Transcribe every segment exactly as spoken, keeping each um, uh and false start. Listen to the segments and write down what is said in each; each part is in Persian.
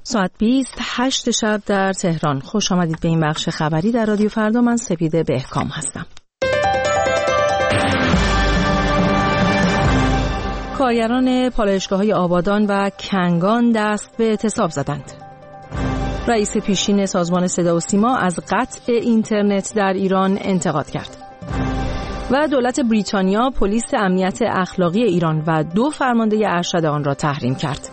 ساعت بیست هشت شب در تهران. خوش آمدید به این بخش خبری در رادیو فردا. من سپیده بهکام هستم. کارگران پالایشگاه‌های آبادان و کنگان دست به اعتصاب زدند. رئیس پیشین سازمان صدا و سیما از قطع اینترنت در ایران انتقاد کرد. و دولت بریتانیا پلیس امنیت اخلاقی ایران و دو فرمانده ارشد آن را تحریم کرد.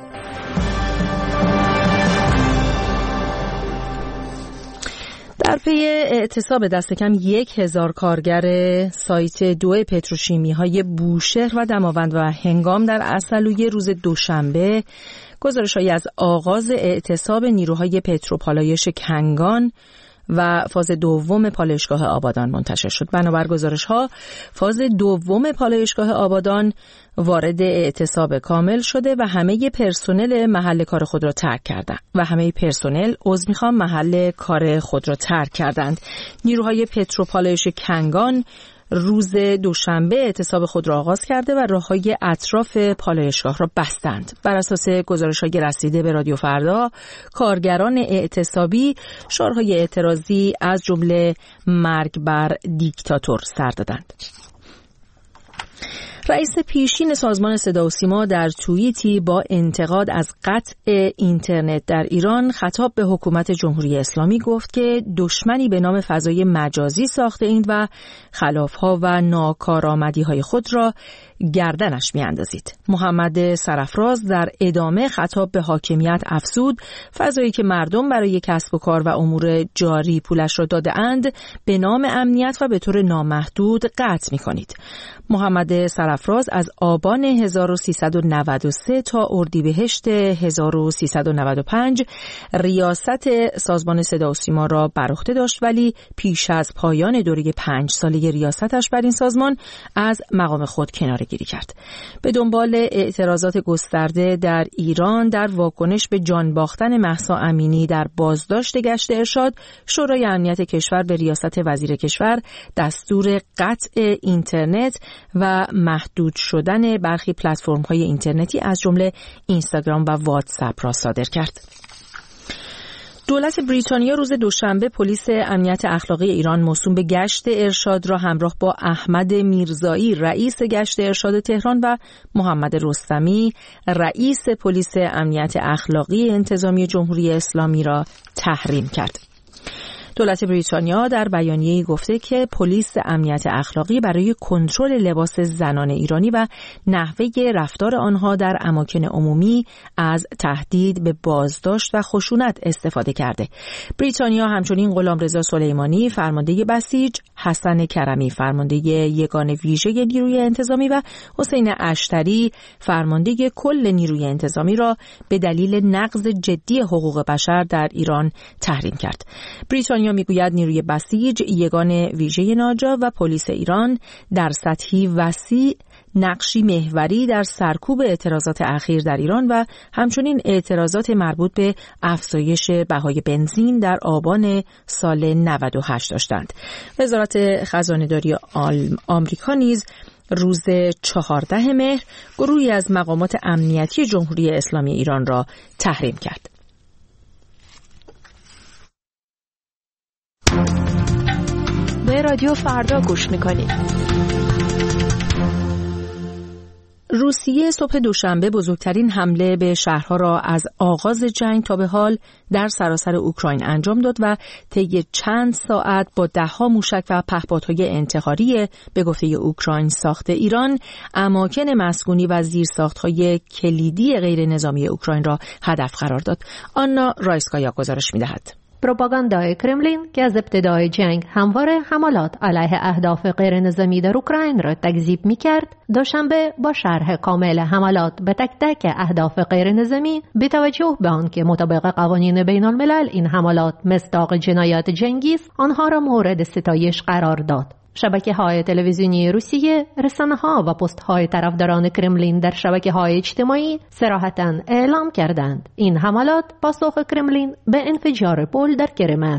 در پی اعتصاب دست کم یک هزار کارگر سایت دو پتروشیمی های بوشهر و دماوند و هنگام در عسلویه روز دوشنبه، گزارش‌هایی از آغاز اعتصاب نیروهای پتروپالایش کنگان و فاز دوم پالایشگاه آبادان منتشر شد. بنابر گزارش‌ها، فاز دوم پالایشگاه آبادان وارد اعتصاب کامل شده و همه پرسنل محل کار خود را ترک کردند و همه پرسنل عذر می‌خوام محل کار خود را ترک کردند. نیروهای پتروپالایش کنگان روز دوشنبه اعتصاب خود را آغاز کرده و راه‌های اطراف پالایشگاه را بستند. بر اساس گزارش‌های رسیده به رادیو فردا، کارگران اعتصابی شعارهای اعتراضی از جمله مرگ بر دیکتاتور سر دادند. رئیس پیشین سازمان صدا و سیما در توییتی با انتقاد از قطع اینترنت در ایران خطاب به حکومت جمهوری اسلامی گفت که دشمنی به نام فضای مجازی ساخته اید و خلاف‌ها و ناکارآمدی‌های خود را گردنش می‌اندازید. محمد سرافراز در ادامه خطاب به حاکمیت افزود فضایی که مردم برای کسب و کار و امور جاری پولش را داده‌اند به نام امنیت و به طور نامحدود قطع می‌کنید. محمد سرافراز از آبان هزار و سیصد و نود و سه تا اردیبهشت هزار و سیصد و نود و پنج ریاست سازمان صدا و سیما را بر عهده داشت، ولی پیش از پایان دوره پنج ساله ریاستش بر این سازمان از مقام خود کناره‌گیری کرد. به دنبال اعتراضات گسترده در ایران در واکنش به جان باختن مهسا امینی در بازداشت گشت ارشاد، شورای امنیت کشور به ریاست وزیر کشور دستور قطع اینترنت و محدود شدن برخی پلتفرم‌های اینترنتی از جمله اینستاگرام و واتساپ را صادر کرد. دولت بریتانیا روز دوشنبه پلیس امنیت اخلاقی ایران موسوم به گشت ارشاد را همراه با احمد میرزایی رئیس گشت ارشاد تهران و محمد رستمی رئیس پلیس امنیت اخلاقی انتظامی جمهوری اسلامی را تحریم کرد. دولت بریتانیا در بیانیه‌ای گفته که پلیس امنیت اخلاقی برای کنترل لباس زنان ایرانی و نحوه رفتار آنها در اماکن عمومی از تهدید به بازداشت و خشونت استفاده کرده. بریتانیا همچنین غلامرضا سلیمانی فرمانده بسیج، حسن کرمی فرمانده یگان ویژه نیروی انتظامی و حسین اشتری فرمانده کل نیروی انتظامی را به دلیل نقض جدی حقوق بشر در ایران تحریم کرد. بریتانیا میگوید نیروی بسیج، یگان ویژه ناجا و پلیس ایران در سطحی وسیع نقشی محوری در سرکوب اعتراضات اخیر در ایران و همچنین اعتراضات مربوط به افزایش بهای بنزین در آبان سال نود و هشت داشتند. وزارت خزانه‌داری آمریکا نیز روز چهاردهم مهر گروهی از مقامات امنیتی جمهوری اسلامی ایران را تحریم کرد. به رادیو فردا گوش میکنید. روسیه صبح دوشنبه بزرگترین حمله به شهرها را از آغاز جنگ تا به حال در سراسر اوکراین انجام داد و طی چند ساعت با ده‌ها موشک و پهپادهای انتحاری به گفته اوکراین ساخت ایران اماکن مسکونی و زیرساخت‌های کلیدی غیر نظامی اوکراین را هدف قرار داد. آنا رایسکایا گزارش می‌دهد. پروپاگاندای کرملین که از ابتدای جنگ همواره حملات علیه اهداف غیر نظامی در اوکراین را تکذیب می‌کرد، دوشنبه با شرح کامل حملات به تک تک اهداف غیر نظامی به توجه به آنکه مطابق قوانین بین الملل این حملات مصداق جنایات جنگی است، آنها را مورد ستایش قرار داد. شبکه‌های تلویزیونی روسیه، رسانه‌ها و پست‌های طرفداران کرملین در شبکه‌های اجتماعی صراحتاً اعلام کردند این حملات پاسخ کرملین به انفجار پل در کرم است.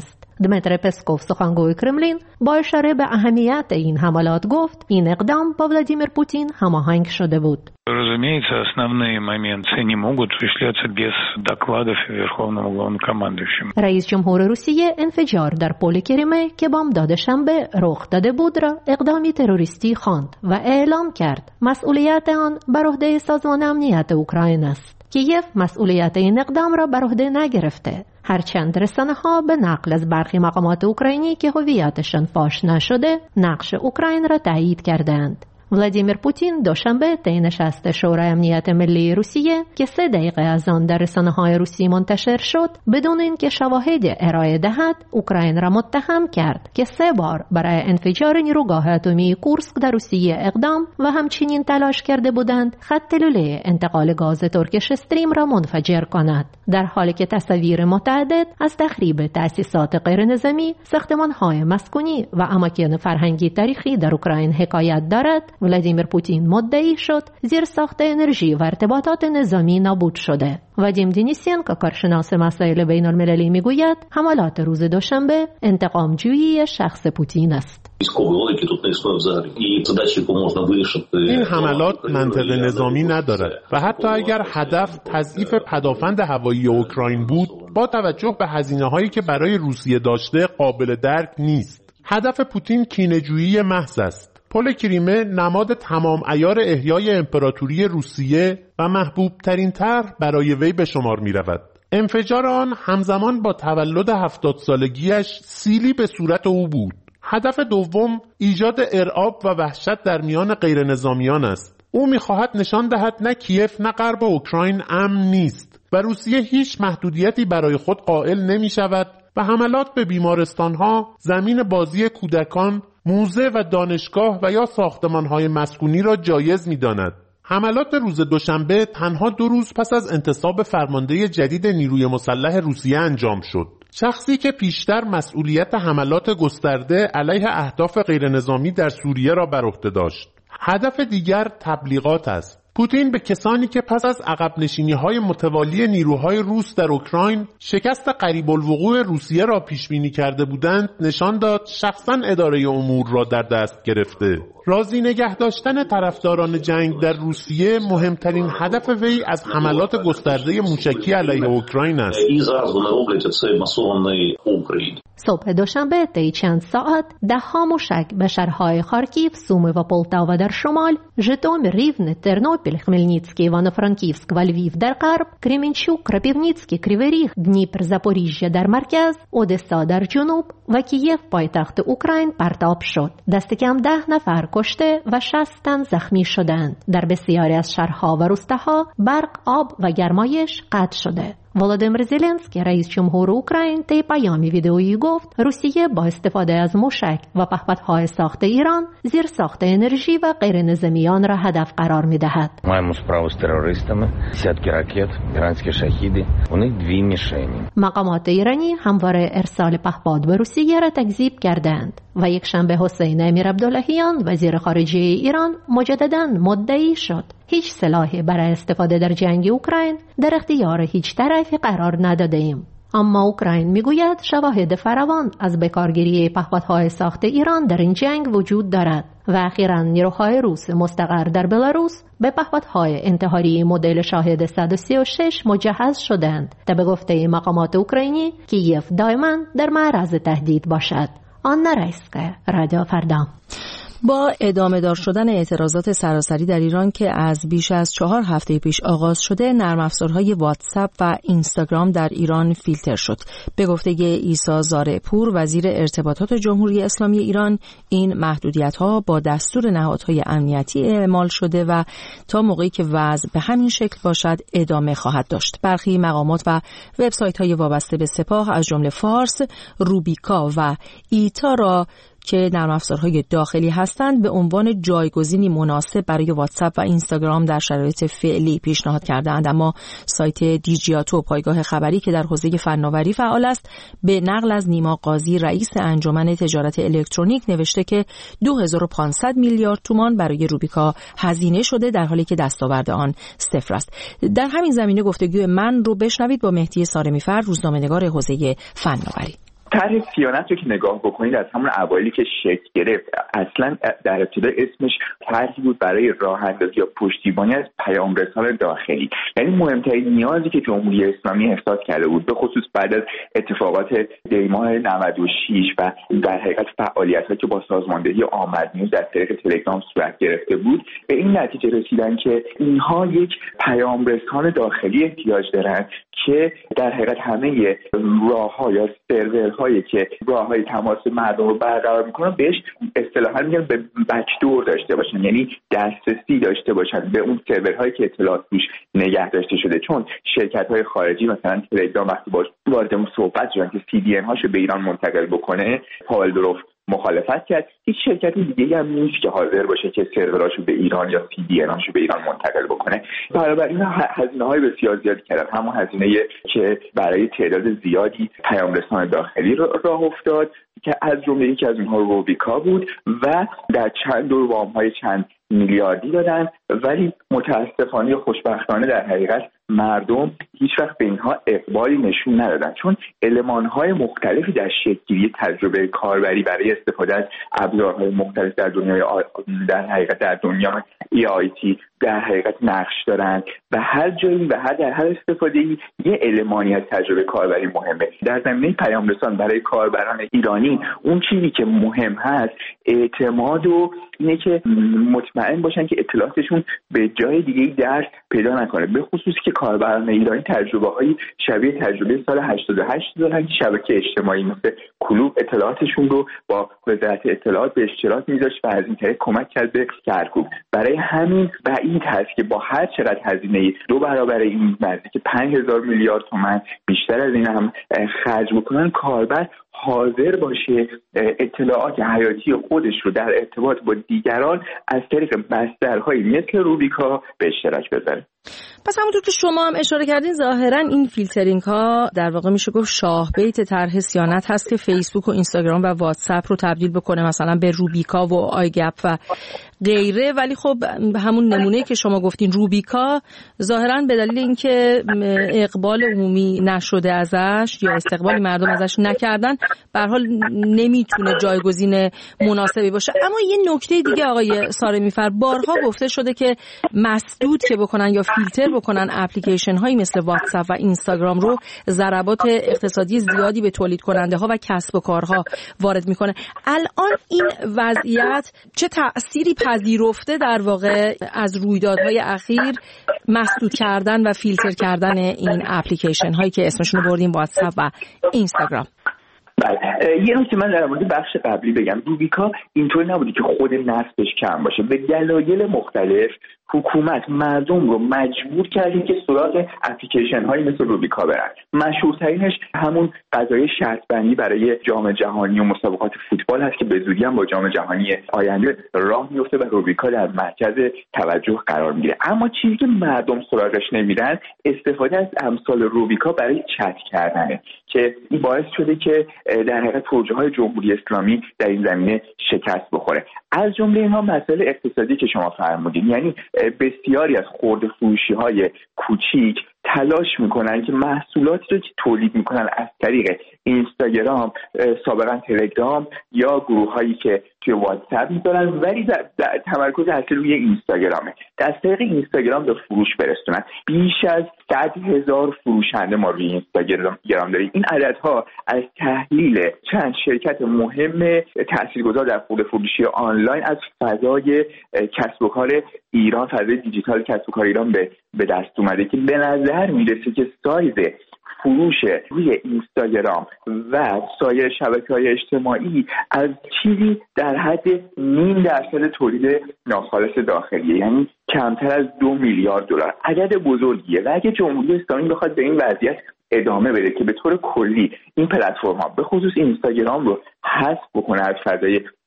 دمیتری پسکوف سخنگوی کرملین با اشاره به اهمیت این حملات гofт این اقدام با ولادیمیر پوتین هماهنگ شده بود. Разумеется, основные моменты не могут осуществляться без докладов Верховного Главнокомандующего. رئیس جمهور روسیه انفجار در پل کریمه که بامداد شنبه رخ داده بود را اقدامی تروریستی خواند و اعلام کرد مسئولیت آن بر عهده سازمان امنیت اوکراین است. کیف مسئولیت این اقدام را بر عهده نگرفته، هرچند رسانه‌ها به نقل از برخی مقامات اوکراینی که هویتشان فاش نشده نقش اوکراین را تایید کردند. ولادیمیر پوتین دوشنبه طی نشست شورای امنیت ملی روسیه که سه دقیقه از آن در رسانه‌های روسی منتشر شد بدون اینکه شواهد ارائه دهد اوکراین را متهم کرد که سه بار برای انفجار نیروگاه اتمی کورسک در روسیه اقدام و همچنین تلاش کرده بودند خط لوله انتقال گاز ترکش استریم را منفجر کند، در حالی که تصاویر متعدد از تخریب تأسیسات غیرنظامی، ساختمان‌های مسکونی و اماکن فرهنگی تاریخی در اوکراین حکایت دارد. ولادیمیر پوتین مدعی شد زیرساخت انرژی و ارتباطات نظامی نابود شده. وادیم دینیسینکو کارشناس مسائل بین المللی میگوید حملات روز دوشنبه انتقام جویی شخص پوتین است. این حملات منطق نظامی ندارد و حتی اگر هدف تضعیف پدافند هوایی اوکراین بود، با توجه به هزینه‌هایی که برای روسیه داشته قابل درک نیست. هدف پوتین کینه‌جویی محض است. پل کریمه نماد تمام عیار احیای امپراتوری روسیه و محبوب ترین طرح برای وی به شمار می رود. انفجار آن همزمان با تولد هفتاد سالگیش سیلی به صورت او بود. هدف دوم ایجاد ارعاب و وحشت در میان غیر نظامیان است. او می خواهد نشان دهد نه کیف نه غرب اوکراین امن نیست و روسیه هیچ محدودیتی برای خود قائل نمی شود و حملات به بیمارستانها، زمین بازی کودکان، موزه و دانشگاه و یا ساختمان‌های مسکونی را جایز می‌داند. حملات روز دوشنبه تنها دو روز پس از انتصاب فرمانده جدید نیروی مسلح روسیه انجام شد. شخصی که پیشتر مسئولیت حملات گسترده علیه اهداف غیرنظامی در سوریه را بر عهده داشت. هدف دیگر تبلیغات است. پوتین به کسانی که پس از عقب نشینی‌های متوالی نیروهای روس در اوکراین شکست قریب الوقوع روسیه را پیش بینی کرده بودند نشان داد شخصاً اداره امور را در دست گرفته. راضی نگه داشتن طرفداران جنگ در روسیه مهمترین هدف وی از حملات گسترده موشکی علیه اوکراین است. صبح دوشنبه طی چند ساعت ده‌ها موشک به شهرهای خارکیف، سوم و پولتاوا در شمال، ژتومیر، ریون، ترنوپیل، خملنیتسکی، ایوانو-فرانکیوسک و لویو در غرب، کریمنچوک، کراپیونیتسکی، کریوی ریگ، دنیپر، زاپوریژیه در مرکز، اودسا در جنوب و کیف پایتخت اوکراین پرتاب شد. دست کم ده نفر کشته و شصت تن زخمی شدند. در بسیاری از شهرها و روستاها برق، آب و گرمایش قطع شده. ولادیمیر زلنسکی رئیس جمهور اوکراین طی پیامی ویدئویی گفت روسیه با استفاده از موشک و پهپادهای ساخت ایران زیر ساخت انرژی و غیر نظامیان را هدف قرار می دهد. маємо справу з терористами, десятки ракет, іранські шахіди, у них дві мішені. مقامات ایرانی همواره ارسال پهپاد به روسیه را تکذیب کردند و یک شنبه حسین امیر عبداللهیان وزیر خارجه ایران مجدداً مدعی شد هیچ سلاحی برای استفاده در جنگ اوکراین در اختیار هیچ طرفی قرار نداده ایم. اما اوکراین میگوید شواهد فراوان از بکارگیری پهپادهای ساخت ایران در این جنگ وجود دارد و اخیراً نیروهای روس مستقر در بلاروس به پهپادهای انتحاری مدل شاهد صد و سی و شش مجهز شدند تا به گفته مقامات اوکراینی کیف دائما در معرض تهدید باشد. آن رایسکه، رادیو فردا. با ادامه دار شدن اعتراضات سراسری در ایران که از بیش از چهار هفته پیش آغاز شده، نرم افزارهای واتساپ و اینستاگرام در ایران فیلتر شد. به گفته عیسی زارعپور وزیر ارتباطات جمهوری اسلامی ایران، این محدودیت‌ها با دستور نهادهای امنیتی اعمال شده و تا موقعی که وضع به همین شکل باشد ادامه خواهد داشت. برخی مقامات و وبسایت‌های وابسته به سپاه از جمله فارس، روبیکا و ایتا را که نرم افزارهای داخلی هستند به عنوان جایگزینی مناسب برای واتساپ و اینستاگرام در شرایط فعلی پیشنهاد کردند. اما سایت دیجیاتو، پایگاه خبری که در حوزه فناوری فعال است، به نقل از نیما قاضی رئیس انجمن تجارت الکترونیک نوشته که دو هزار و پانصد میلیارد تومان برای روبیکا هزینه شده در حالی که دستاورد آن صفر است. در همین زمینه گفتگوی من رو بشنوید با مهدی سارمی‌فر، روزنامه‌نگار حوزه فناوری. طرح صیانت رو که نگاه بکنید از همون اوایلی که شکل گرفت، اصلا در ابتدا اسمش طرحی بود برای راه اندازی یا پشتیبانی از پیامرسان داخلی. یعنی مهمترین نیازی که جمهوری اسلامی احساس کرده بود، به خصوص بعد از اتفاقات دیماه نود و شش و در حقیقت فعالیت‌هایی که با سازماندهی آمد نیوز در طریق تلگرام صورت گرفته بود، به این نتیجه رسیدن که اینها یک پیامرسان داخلی احتیاج دارند که در حقیقت همه راه‌ها یا سرورهایی که راه‌های تماس مردم رو برقرار می‌کنن بهش اصطلاحاً میگن به بک‌دور داشته باشن، یعنی دسترسی داشته باشن به اون سرورهایی که اطلاعات توش نگه داشته شده. چون شرکت‌های خارجی مثلا تلگرام وقتی باش وارد صحبت شدن که سی دی ان هاشو به ایران منتقل بکنه، پاول دروف مخالفت کرد. هیچ شرکت دیگه‌ای هم نیست که حاضر باشه که سروراشو به ایران یا سی دی ان هاشو به ایران منتقل بکنه. بنابراین هزینه‌های بسیار زیادی کردن، همون هزینه‌ای که برای تعداد زیادی پیامرسان داخلی راه افتاد که از جمله یکی از اونها روبیکا بود و در چند دور وام‌های چند میلیاردی دادن، ولی متاسفانه خوشبختانه در حقیقت مردم هیچ وقت به اینها اقبالی نشون ندادن، چون المان‌های مختلفی در شکل‌گیری تجربه کاربری برای استفاده از ابزارهای مختلف در دنیای در حقیقت در دنیا ای آی تی در حقیقت نقش دارند و هر جایی و هر در هر استفاده‌ای یه المانی از تجربه کاربری مهمه. در زمینه پیامرسان برای کاربران ایرانی اون چیزی که مهم هست اعتماد و اینه که مطمئن باشن که اطلاعاتشون به جای دیگه درس پیدا نکنه، به خصوص که کاربران ایرانی تجربه‌های شبیه تجربه سال هشتاد و هشت دارن که شبکه اجتماعی مثل کلوب اطلاعاتشون رو با وزارت اطلاعات به اشتراک میذاشت و از این طریق کمک کرد به کرکوب. برای همین بعید هست که با هر چقدر هزینه دو برابر این نزدیک پنج هزار میلیارد تومان بیشتر از این هم خرج بکنن، کاربر حاضر باشه اطلاعات حیاتی خودش رو در ارتباط با دیگران از طریق بسترهایی مثل روبیکا به اشتراک بذاره. پس همونطور که شما هم اشاره کردین ظاهرا این فیلترینگ ها در واقع میشه گفت شاه بیت طرح صیانت هست که فیسبوک و اینستاگرام و واتساپ رو تبدیل بکنه مثلا به روبیکا و آیگپ و غیره. ولی خب همون نمونه که شما گفتین روبیکا ظاهرا به دلیل اینکه اقبال عمومی نشده ازش یا استقبال مردم ازش نکردن به هر حال نمیتونه جایگزین مناسبی باشه. اما یه نکته دیگه آقای سارمی‌فر، بارها گفته شده که مسدود که بکنن یا فیلتر بکنن اپلیکیشن هایی مثل واتساپ و اینستاگرام رو ضربات اقتصادی زیادی به تولید کننده ها و کسب و کارها وارد میکنه. الان این وضعیت چه تأثیری پذیرفته در واقع از رویدادهای اخیر مسدود کردن و فیلتر کردن این اپلیکیشن هایی که اسمشون رو بردیم واتساپ و اینستاگرام؟ بله، یه نکته من در مورد بخش قبلی بگم. روبیکا اینطور نبوده که خود نصبش کم باشه، به دلایل مختلف حکومت مردم رو مجبور کرده که سراغ اپلیکیشن هایی مثل روبیکا برن. مشهورترینش همون قضیه شرط بندی برای جام جهانی و مسابقات فوتبال هست که به زودی هم با جام جهانی آینده راه میفته و روبیکا در مرکز توجه قرار میگیره. اما چیزی که مردم سراغش نمیرن استفاده از امثال روبیکا برای چت کردنه که این باعث شده که در حقیقت پروژه‌های جمهوری اسلامی در این زمینه شکست بخوره. از جمله اینها مسائل اقتصادی که شما فرمودین، یعنی بسیاری از خرده فروشی های کوچیک تلاش میکنن که محصولاتی رو که تولید میکنن از طریق اینستاگرام، سابقا تلگرام یا گروه هایی که توی واتساپ میذارن ولی در, در تمرکز اصلی روی اینستاگرامه، از طریق اینستاگرام به فروش برسونن. بیش از صد هزار فروشنده ما روی اینستاگرام داریم. این عددها از تحلیل چند شرکت مهم تاثیرگذار در خرده فروشی آنلاین از فضای کسب و کار ایران، فضای دیجیتال کسب و کار ایران به به دست اومده که به نظر میرسه که سایز فروش روی اینستاگرام و سایر شبکه‌های اجتماعی از چیزی در حد نیم درصد تولید ناخالص داخلیه، یعنی کمتر از دو میلیارد دلار. عدد بزرگیه و اگه جمهوری اسلامی بخواد به این وضعیت ادامه بده که به طور کلی این پلتفرم‌ها به خصوص اینستاگرام رو حذف بکنه از فضای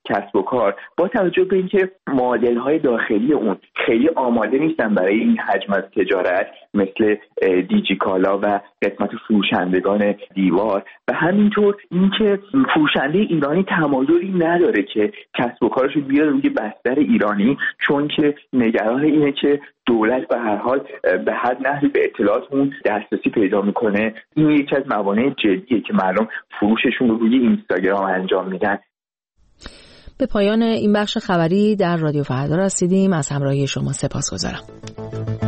کسب و کار با توجه به اینکه مدل های داخلی اون خیلی آماده نیستن برای این حجم از تجارت مثل دیجیکالا و قسمت فروشندگان دیوار و همینطور اینکه فروشنده ایرانی تمایلی نداره که کسب و کارش رو بیاره روی بستر ایرانی، چون که نگران اینه که دولت به هر حال به هر نحوی به اطلاعاتمون دسترسی پیدا میکنه. این یکی از موانع جدیه که مردم فروششون رو روی اینستاگرام انجام میدن. به پایان این بخش خبری در رادیو فردا رسیدیم. از همراهی شما سپاسگزارم.